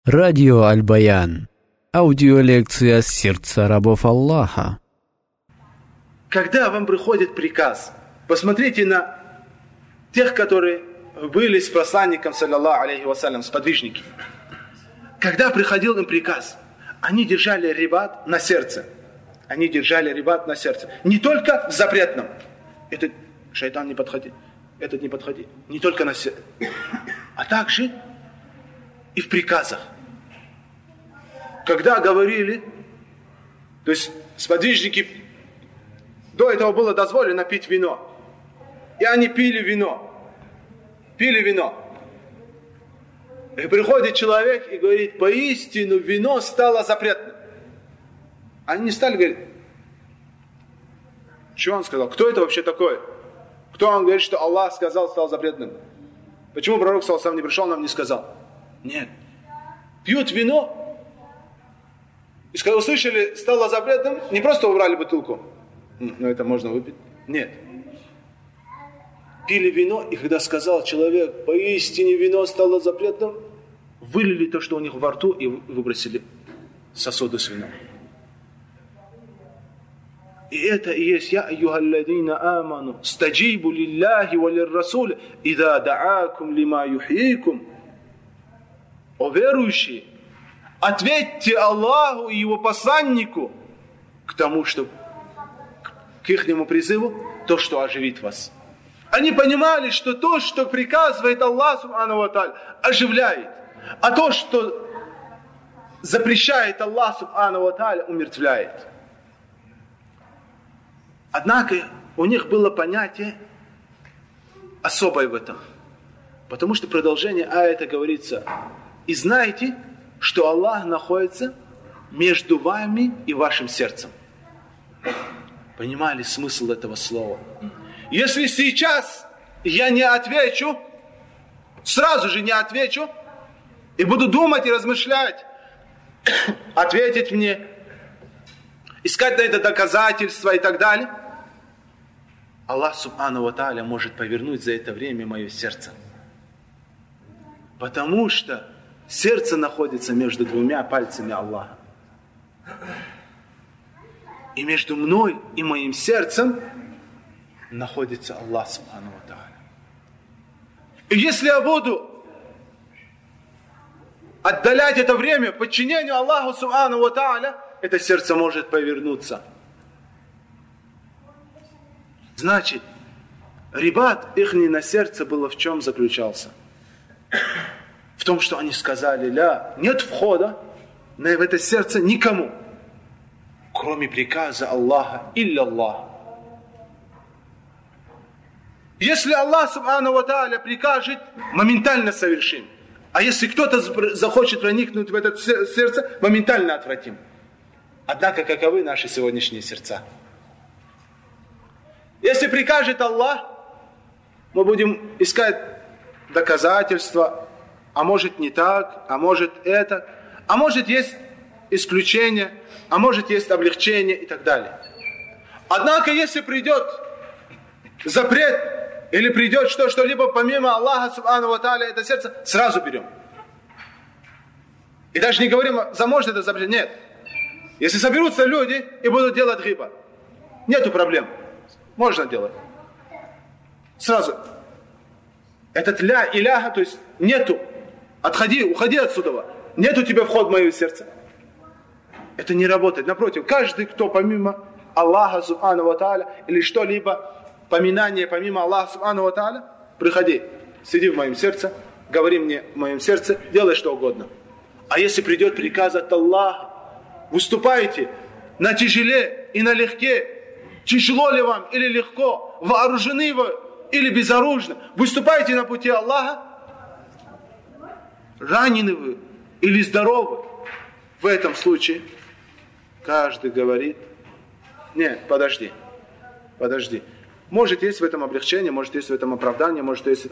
Радио Аль-Баян. Аудиолекция «Сердца рабов Аллаха». Когда вам приходит приказ, посмотрите на тех, которые были с посланником, саллаллаху алейхи вассалям, сподвижники. Когда приходил им приказ, они держали рибат на сердце. Они держали рибат на сердце. Не только в запретном. Этот шайтан не подходи, этот не подходи. Не только на сердце. А также и в приказах. Когда говорили, то есть сподвижники, до этого было дозволено пить вино. И они пили вино. Пили вино. И приходит человек и говорит, поистину вино стало запретным. Они не стали говорить, что он сказал? Кто это вообще такой? Кто он говорит, что Аллах сказал, стал запретным? Почему пророк сам не пришел, нам не сказал? Нет. Пьют вино, и когда услышали, стало запретным, не просто убрали бутылку. Ну, это можно выпить. Нет. Пили вино, и когда сказал человек, поистине вино стало запретным, вылили то, что у них во рту, и выбросили сосуды с вином. И это и есть «Я айюхалладина аману, стаджибу лилляхи ва лиррасуле, ида даакум лима юхейкум». О верующие, ответьте Аллаху и Его посланнику к тому, что к ихнему призыву, то, что оживит вас. Они понимали, что то, что приказывает Аллах, субхану ва тааля, оживляет. А то, что запрещает Аллах, субхану ва тааля, умертвляет. Однако у них было понятие особое в этом. Потому что продолжение аята говорится: «И знайте, что Аллах находится между вами и вашим сердцем». Понимали смысл этого слова? Если сейчас я не отвечу, сразу же не отвечу, и буду думать и размышлять, ответить мне, искать на это доказательства и так далее, Аллах субхану ва тааля может повернуть за это время мое сердце. Потому что сердце находится между двумя пальцами Аллаха. И между мной и моим сердцем находится Аллах субхану ва тааля. И если я буду отдалять это время подчинению Аллаху субхану ва тааля, это сердце может повернуться. Значит, рибат ихний на сердце было в чем заключался? В том, что они сказали: «Ля, нет входа в это сердце никому, кроме приказа Аллаха, илля Аллах». Если Аллах субхану ва тааля прикажет, моментально совершим. А если кто-то захочет проникнуть в это сердце, моментально отвратим. Однако, каковы наши сегодняшние сердца? Если прикажет Аллах, мы будем искать доказательства, а может не так, а может это, а может есть исключение, а может есть облегчение и так далее. Однако, если придет запрет или придет что-либо помимо Аллаха субхану ва тааля, это сердце сразу берем. И даже не говорим, можно это запретить, нет. Если соберутся люди и будут делать гиба, нету проблем, можно делать. Сразу. Этот ля иляха, то есть нету, отходи, уходи отсюда, нет у тебя вход в мое сердце. Это не работает. Напротив, каждый, кто помимо Аллаха субхану ва тааля или что-либо, поминание помимо Аллаха субхану ва тааля, приходи, сиди в моем сердце, говори мне в моем сердце, делай что угодно. А если придет приказ от Аллаха, выступайте на тяжеле и на легке, тяжело ли вам или легко, вооружены вы или безоружны, выступайте на пути Аллаха, ранены вы или здоровы. В этом случае каждый говорит: нет, подожди. Может, есть в этом облегчение, может, есть в этом оправдание, может, есть...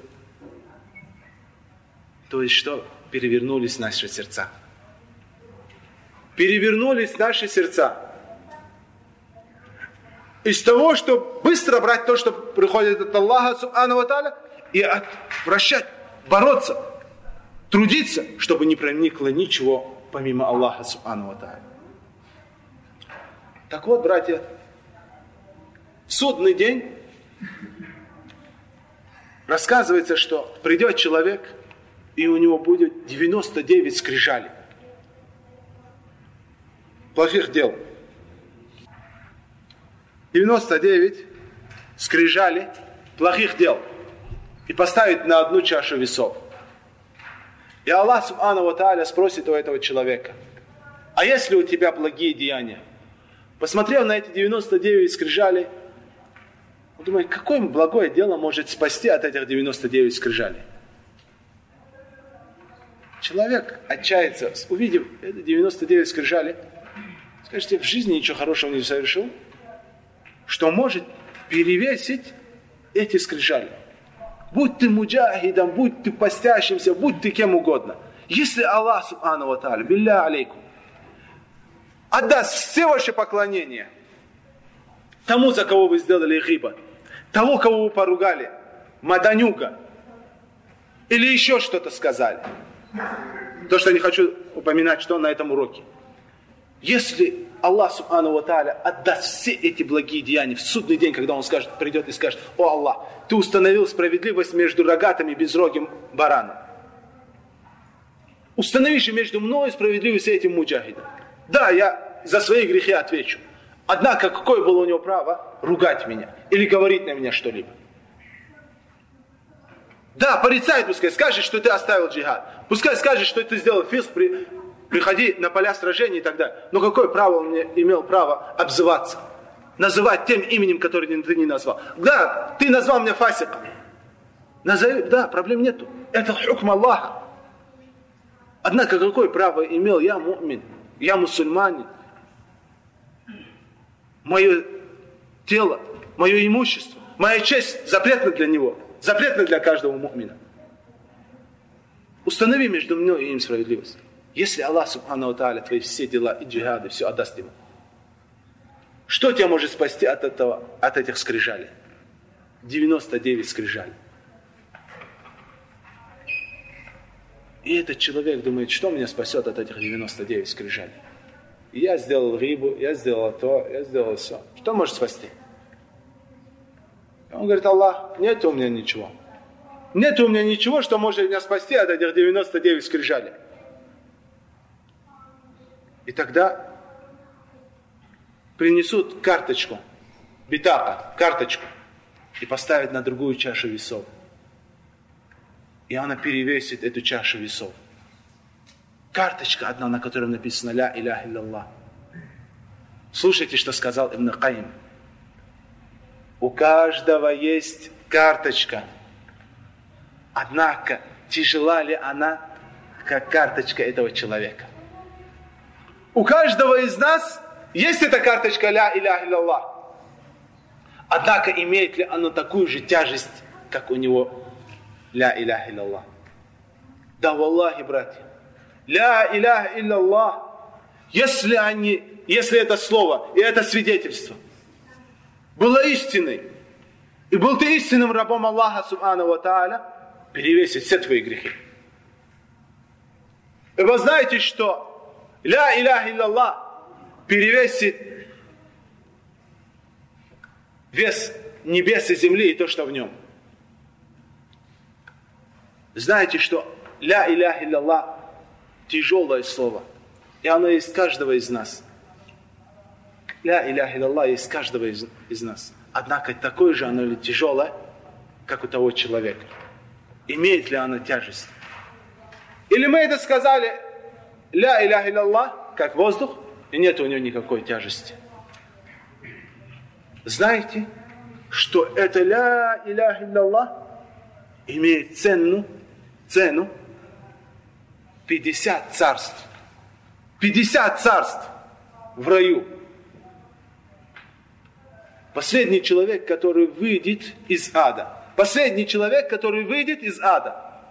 То есть что? Перевернулись наши сердца. Перевернулись наши сердца. Из того, что быстро брать то, что приходит от Аллаха субхану ва тааля, и отвращать, бороться. трудиться, чтобы не проникло ничего помимо Аллаха Субхану ва Тааля. Так вот, братья, в судный день рассказывается, что придет человек, и у него будет 99 скрижалей. Плохих дел. 99 скрижалей плохих дел. И поставить на одну чашу весов. И Аллах Субхану ва Тааля спросит у этого человека: а если у тебя благие деяния? Посмотрев на эти 99 скрижалей, он думает, какое благое дело может спасти от этих 99 скрижалей? Человек отчается, увидев эти 99 скрижалей, скажите, в жизни ничего хорошего не совершил, что может перевесить эти скрижали. Будь ты муджахидом, будь ты постящимся, будь ты кем угодно. Если Аллах Субхану ва Тааля, билля алейкум, отдаст все ваши поклонения тому, за кого вы сделали гиба, того, кого вы поругали, маданюка, или еще что-то сказали. То, что я не хочу упоминать, что на этом уроке. Если Аллах Субхану ва Тааля отдаст все эти благие деяния в судный день, когда Он скажет, придет и скажет: о Аллах, Ты установил справедливость между рогатым и безрогим бараном. Установи же между мной справедливость и этим муджахидом. Да, я за свои грехи отвечу. Однако, какое было у него право ругать меня или говорить на меня что-либо? Да, порицает, пускай скажет, что ты оставил джихад. Пускай скажет, что ты сделал фиск, приходи на поля сражений и так далее. Но какое право он имел право обзываться? Называть тем именем, которое ты не назвал. Да, ты назвал меня фасиком. Назови, да, проблем нету. Это хукм Аллаха. Однако, какое право имел я му'мин, я мусульманин? Мое тело, мое имущество, моя честь запретна для него, запретна для каждого му'мина. Установи между мной и им справедливость. Если Аллах Субхану ва Тааля твои все дела и джихады, все отдаст ему, что тебя может спасти от этих скрижалей? 99 скрижалей. И этот человек думает, что меня спасет от этих 99 скрижалей? И я сделал рибу, я сделал то, я сделал все. Что может спасти? Он говорит: Аллах, нет у меня ничего. Нет у меня ничего, что может меня спасти от этих 99 скрижалей. И тогда принесут карточку, битака, карточку, и поставят на другую чашу весов. И она перевесит эту чашу весов. Карточка одна, на которой написано «Ля иляха илляллах». Слушайте, что сказал Ибн Каим. У каждого есть карточка. Однако, тяжела ли она, как карточка этого человека? У каждого из нас есть эта карточка «Ля иляха илляллах». Однако, имеет ли она такую же тяжесть, как у него «Ля иляха илляллах»? Да, валлахи, братья. «Ля иляха илляллах», если это слово и это свидетельство было истиной, и был ты истинным рабом Аллаха Субхану ва Тааля, перевесит все твои грехи. И вы знаете, что «Ля иляха илляллах» перевесит вес небес и земли и то, что в нем. Знаете, что «Ля иляха илляллах» тяжелое слово, и оно есть каждого из нас. «Ля иляха илляллах» есть каждого из нас. Однако такое же оно ли тяжелое, как у того человека? Имеет ли оно тяжесть? Или мы это сказали «Ля иляха илляллах», как воздух, и нет у него никакой тяжести? Знаете, что это «Ля иляха илляллах» имеет цену 50 царств. 50 царств в раю. Последний человек, который выйдет из ада. Последний человек, который выйдет из ада.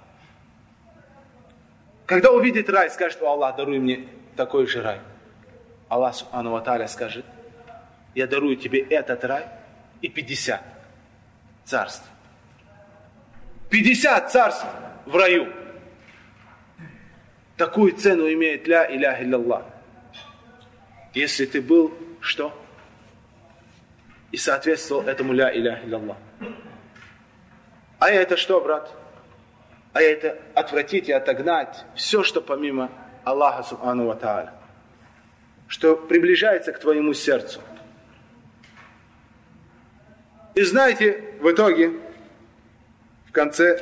Когда увидит рай, скажет: о Аллах, даруй мне такой же рай. Аллах Субхану ва Тааля скажет: я дарую тебе этот рай и 50 царств. 50 царств в раю. такую цену имеет ля иляха илляллах. Если ты был, что? И соответствовал этому ля иляха илляллах. А это что, брат? А это отвратить и отогнать все, что помимо Аллаха Субхану ва Тааля, что приближается к твоему сердцу. И знаете, в итоге, в конце,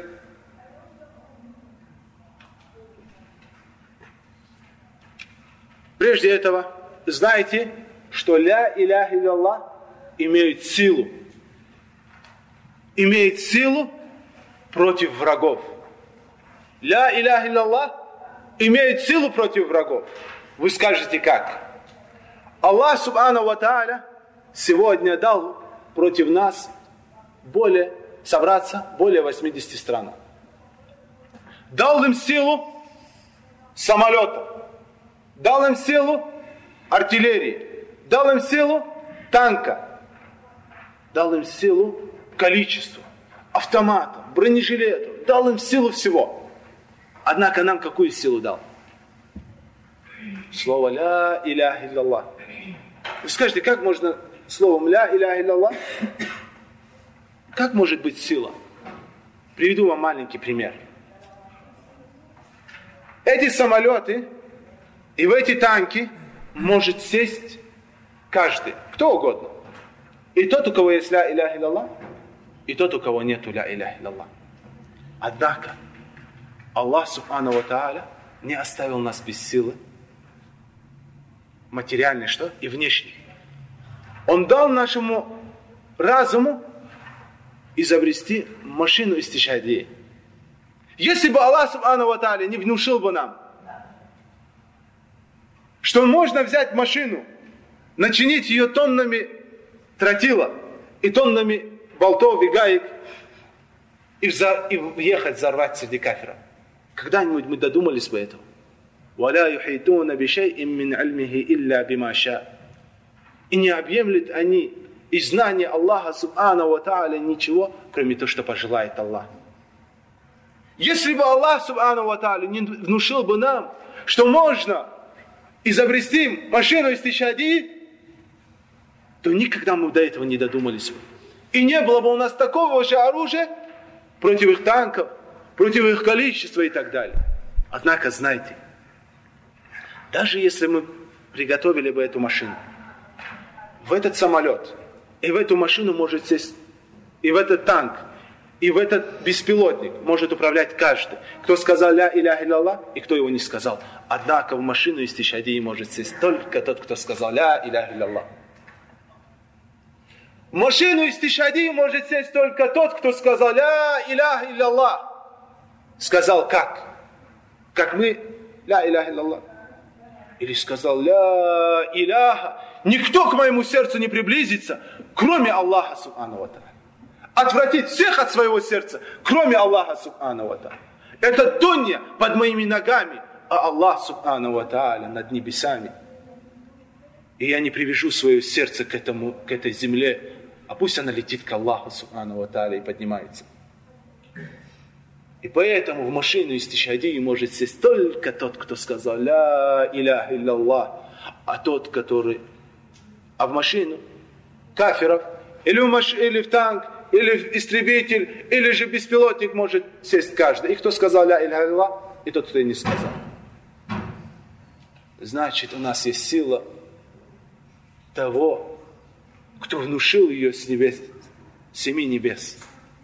прежде этого, знаете, что ля иляха илляллах имеет силу. Имеет силу против врагов. Ля иляха илляллах имеет силу против врагов. Вы скажете, как? Аллах Субхану ва Тааля сегодня дал против нас собраться более 80 стран. Дал им силу самолетов, дал им силу артиллерии, дал им силу танка, дал им силу количества, автоматов, бронежилетов, дал им силу всего. Однако нам какую силу дал? Слово ля иляха илляллах. Вы скажете, как можно словом ля иляха илляллах? Как может быть сила? Приведу вам маленький пример. Эти самолеты и в эти танки может сесть каждый, кто угодно. И тот, у кого есть ля иляха илляллах, и тот, у кого нету ля иляха илляллах. Однако Аллах Субхану ва Тааля не оставил нас без силы материальной, что? И внешней. Он дал нашему разуму изобрести машину истишхадии. Если бы Аллах Субхану ва Тааля не внушил бы нам, что можно взять машину, начинить ее тоннами тротила и тоннами болтов и гаек и въехать, взорвать среди кафиров. Когда-нибудь мы додумались бы этого? وَلَا يُحِيطُونَ بِشَيْءٍ مِّنْ عِلْمِهِ إِلَّا بِمَا شَاءَ. И не объемлют они из знания Аллаха Субхану ва Тааля ничего, кроме того, что пожелает Аллах. Если бы Аллах Субхану ва Тааля не внушил бы нам, что можно изобрести машину истишхадии, то никогда мы до этого не додумались бы. И не было бы у нас такого же оружия против их танков, против их количества и так далее. Однако, знайте, даже если мы приготовили бы эту машину, в этот самолет, и в эту машину может сесть, и в этот танк, и в этот беспилотник может управлять каждый, кто сказал ля иляха илляллах, и кто его не сказал. Однако в машину истишхадии может сесть только тот, кто сказал ля иляха илляллах. В машину истишхадии может сесть только тот, кто сказал ля иляха илляллах. Сказал как? Как мы ля иляха илляллах. Или сказал ля иляха. Никто к моему сердцу не приблизится, кроме Аллаха Субхану ва Тааля. Отвратить всех от своего сердца, кроме Аллаха Субхану ва Тааля. Это дунья под моими ногами, а Аллах Субхану ва Тааля над небесами. И я не привяжу свое сердце к этой земле, а пусть она летит к Аллаху Субхану ва Тааля и поднимается. И поэтому в машину истишхадии может сесть только тот, кто сказал ля иляха илляллах, а в машину кафиров, или в танк, или в истребитель, или же беспилотник может сесть каждый. И кто сказал ля иляха илляллах, и тот, кто и не сказал. Значит, у нас есть сила того, кто внушил ее с небес, 7 небес.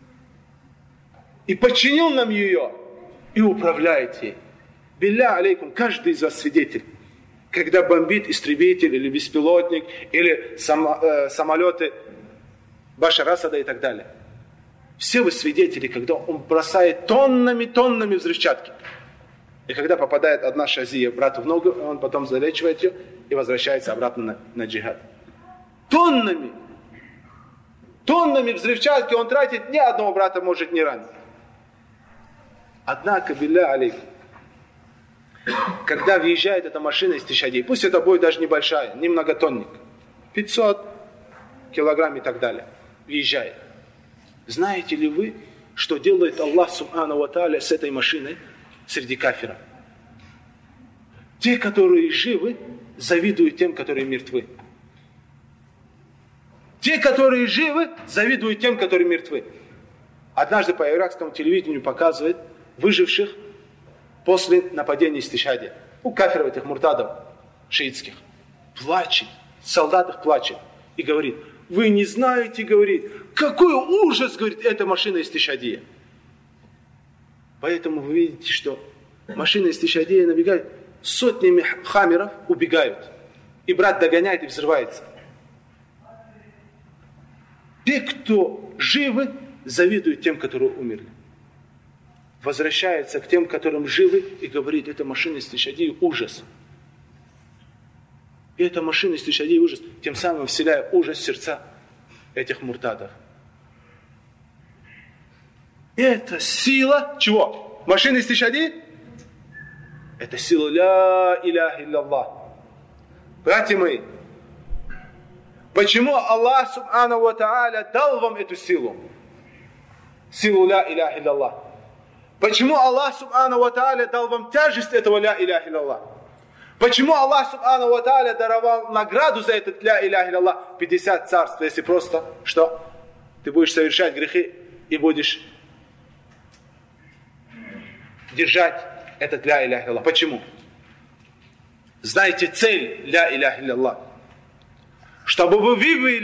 И подчинил нам ее, и управляет ей. Билля алейкум, каждый из вас свидетель. Когда бомбит истребитель, или беспилотник, или самолеты Башар Асада и так далее. Все вы свидетели, когда он бросает тоннами взрывчатки. И когда попадает одна шазия брату в ногу, он потом залечивает ее и возвращается обратно на джихад. Тоннами взрывчатки он тратит, ни одного брата может не ранить. Однако, билля алейкум, когда въезжает эта машина истишхадии, пусть это будет даже небольшая, не многотонник, 500 килограмм и так далее, въезжает. Знаете ли вы, что делает Аллах Субхану ва Тааля с этой машиной среди кафиров? Те, которые живы, завидуют тем, которые мертвы. Те, которые живы, завидуют тем, которые мертвы. Однажды по иракскому телевидению показывают выживших после нападения истишхадия. У кафиров этих муртадов шиитских. Плачет, солдат их плачет и говорит: вы не знаете, говорит, какой ужас, говорит, эта машина истишхадия. Поэтому вы видите, что машина истишхадия набегает, сотнями хамеров убегают. И брат догоняет и взрывается. Те, кто живы, завидуют тем, которые умерли. Возвращается к тем, которым живы, и говорит: эта машина истишхадия ужас. И эта машина истишхадия ужас, тем самым вселяя ужас в сердца этих муртадов. Это сила чего? Машина истишхадия? Это сила ля иляха илляллах. Братья мои, почему Аллах Субхану ва Тааля дал вам эту силу? Силу ля иляха илляллах. Почему Аллах Субхану ва Тааля дал вам тяжесть этого ля иляха илляллах? Почему Аллах Субхану ва Тааля даровал награду за этот ля иляха илляллах 50 царств, если просто что? Ты будешь совершать грехи и будешь держать этот ля иляха илляллах. Почему? Знаете цель ля иляха илляллах? Чтобы вы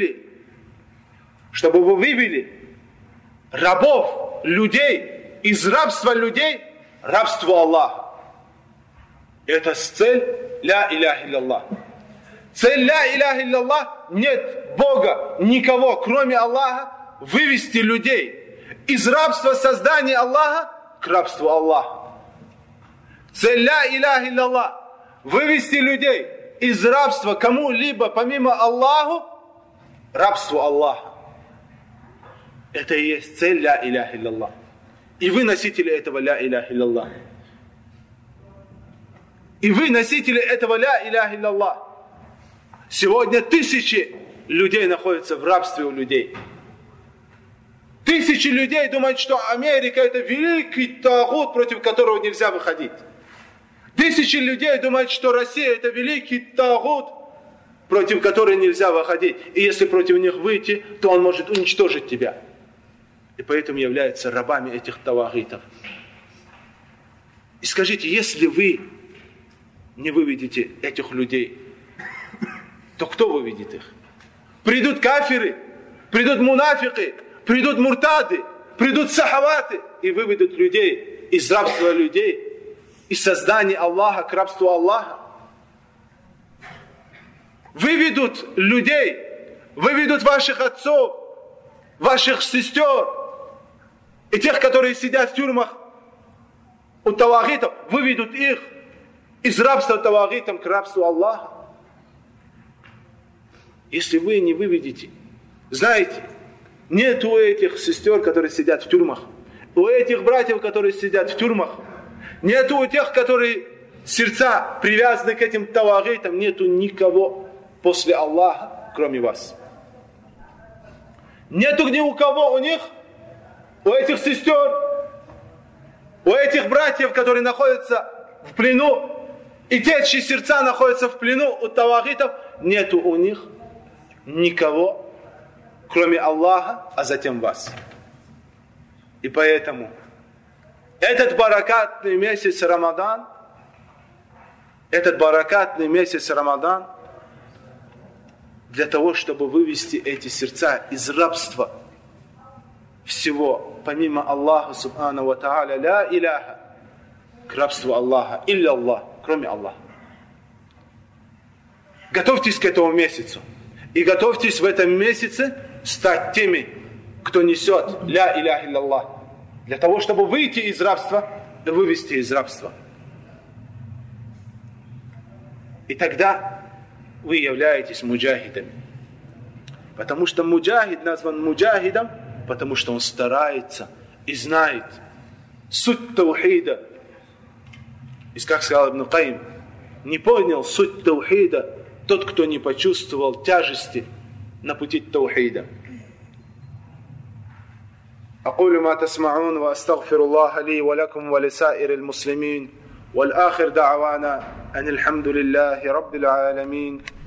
вывели рабов, людей, из рабства людей, рабство Аллаха. Это цель ля иляха илляллах. Цель ля иляха илляллах: нет Бога, никого, кроме Аллаха, вывести людей из рабства создания Аллаха к рабству Аллаха. Цель ля иляха илляллах: вывести людей из рабства кому-либо помимо Аллаху, рабству Аллаха. Это и есть цель ля иляха илляллах. И вы носители этого ля иляха илляллах. И вы носители этого ля иляха илляллах. Сегодня тысячи людей находятся в рабстве у людей. Тысячи людей думают, что Америка это великий тагут, против которого нельзя выходить. Тысячи людей думают, что Россия это великий тагут, против которого нельзя выходить. И если против них выйти, то он может уничтожить тебя. И поэтому являются рабами этих тавагитов. И скажите, если вы не выведете этих людей, то кто выведет их? Придут кафиры, придут мунафики, придут муртады, придут сахаваты и выведут людей из рабства людей, из создания Аллаха к рабству Аллаха. Выведут людей, выведут ваших отцов, ваших сестер и тех, которые сидят в тюрьмах у тавагитов, выведут их из рабства тавагитам к рабству Аллаха. Если вы не выведете, знаете, нет у этих сестер, которые сидят в тюрьмах, у этих братьев, которые сидят в тюрьмах, нет у тех, которые сердца привязаны к этим тавагитам, нету никого после Аллаха, кроме вас. Нету ни у кого у них, у этих сестер, у этих братьев, которые находятся в плену, и те, чьи сердца находятся в плену у тавагитов, нету у них никого, кроме Аллаха, а затем вас. И поэтому этот баракатный месяц Рамадан, для того, чтобы вывести эти сердца из рабства всего, помимо Аллаха, Субхану ва Тааля, ля иляха, к рабству Аллаха, илля Аллах, кроме Аллаха. Готовьтесь к этому месяцу. И готовьтесь в этом месяце стать теми, кто несет ля иляха илляллах, для того, чтобы выйти из рабства и вывести из рабства. И тогда вы являетесь муджахидами. Потому что муджахид назван муджахидом, потому что он старается и знает суть таухида. И как сказал Ибн Каим, не понял суть таухида тот, кто не почувствовал тяжести на пути таухида. أقول ما تسمعون وأستغفر الله لي ولكم ولسائر المسلمين والآخر دعوانا أن الحمد لله رب العالمين.